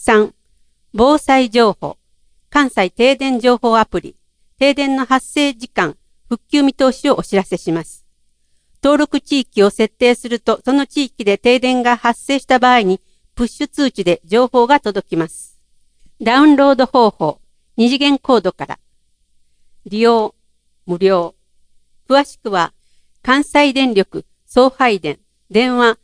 3、防災情報。関西停電情報アプリ。停電の発生時間、復旧見通しをお知らせします。登録地域を設定すると、その地域で停電が発生した場合に、プッシュ通知で情報が届きます。ダウンロード方法。二次元コードから。利用、無料。詳しくは、関西電力送配電電話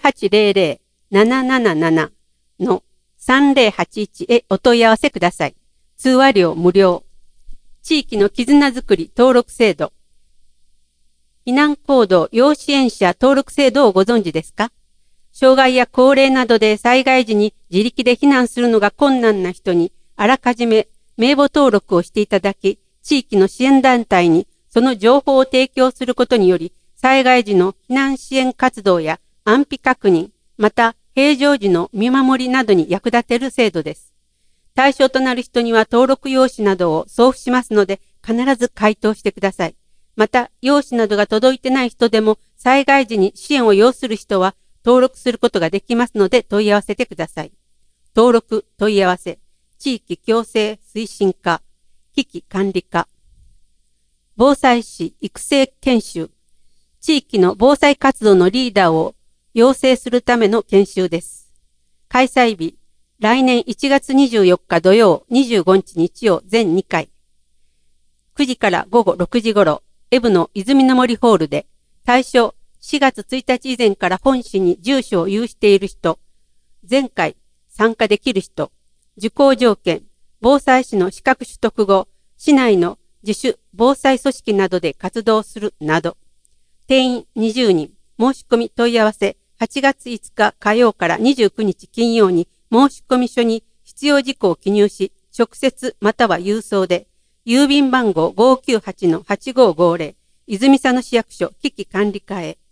0800-777-3081 へお問い合わせください。通話料無料。地域の絆づくり登録制度。避難行動要支援者登録制度をご存知ですか？障害や高齢などで災害時に自力で避難するのが困難な人にあらかじめ名簿登録をしていただき、地域の支援団体にその情報を提供することにより、災害時の避難支援活動や安否確認、また平常時の見守りなどに役立てる制度です。対象となる人には登録用紙などを送付しますので、必ず回答してください。また、用紙などが届いてない人でも、災害時に支援を要する人は登録することができますので問い合わせてください。登録、問い合わせ、地域共生推進課、危機管理課、防災士育成研修、地域の防災活動のリーダーを養成するための研修です。開催日、来年1月24日土曜、25日日曜全2回。9時から午後6時頃、エブの泉の森ホールで、対象4月1日以前から本市に住所を有している人、前回参加できる人、受講条件、防災士の資格取得後、市内の自主防災組織などで活動するなど、定員20人、申し込み問い合わせ、8月5日火曜から29日金曜に申込書に必要事項を記入し、直接または郵送で、郵便番号 598-8550、泉佐野市役所危機管理課へ。